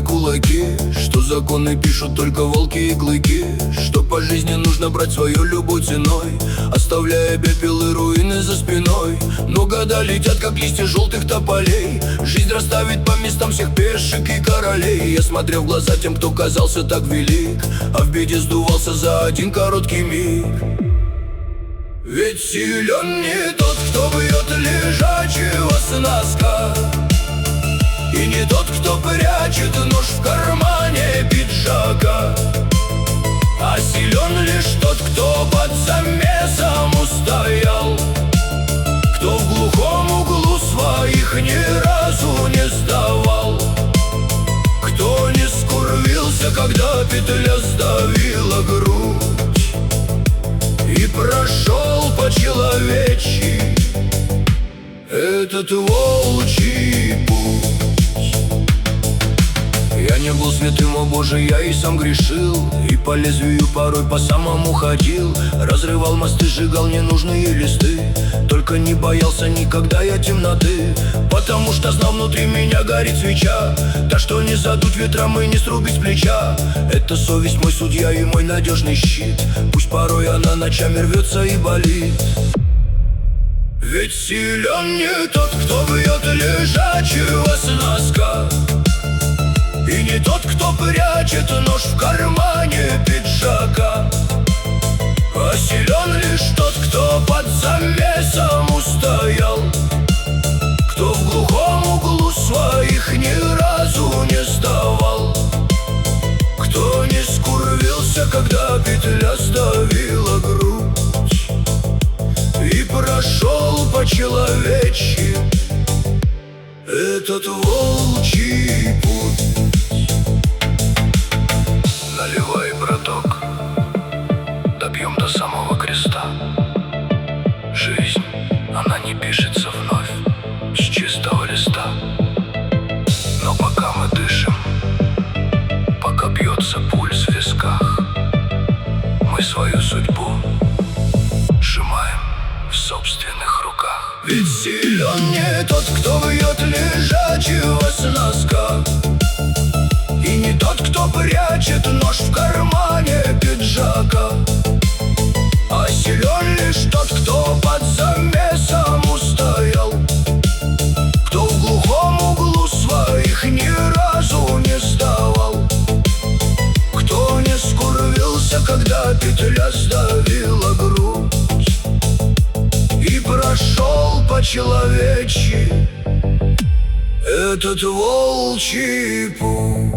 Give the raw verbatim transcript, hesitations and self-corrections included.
кулаки, что законы пишут только волки и клыки, что по жизни нужно брать свою любой ценой, оставляя пепел и руины за спиной. Но года летят, как листья желтых тополей, жизнь расставит по местам всех пешек и королей. Я смотрел в глаза тем, кто казался так велик, а в беде сдувался за один короткий миг. Ведь силен не тот, кто бьет лежачего с носка, и не тот, кто прячет нож в кармане пиджака, а силен лишь тот, кто под замесом устоял, кто в глухом углу своих ни разу не сдавал, кто не скурвился, когда петля сдавила грудь, и прошел по-человечьи этот волчий путь. Я не был святым, о Боже, я и сам грешил, и по лезвию порой по самому ходил, разрывал мосты, сжигал ненужные листы, только не боялся никогда я темноты, потому что знал, внутри меня горит свеча, та, что не задуть ветром и не срубить с плеча. Это совесть мой судья и мой надежный щит, пусть порой она ночами рвется и болит. Ведь силен не тот, кто бьет лежачего с носка, и не тот, кто прячет нож в кармане пиджака, а силен лишь тот, кто под замесом устоял, кто в глухом углу своих ни разу не сдавал, кто не скурвился, когда петля сдавила грудь, и прошел по-человечьи этот волчий путь. Наливай, браток, добьем до самого креста. Жизнь, она не пишется вновь с чистого листа, но пока мы дышим, пока бьется пульс в висках, мы свою судьбу сжимаем в собственных руках. Ведь силен не тот, кто бьет лежачего с носка, и не тот, кто прячет нож в кармане пиджака, а силен лишь тот, кто под замесом устоял, кто в глухом углу своих ни разу не сдавал, кто не скурвился, когда петля сдавила грудь, и прошел по-человечьи этот волчий путь.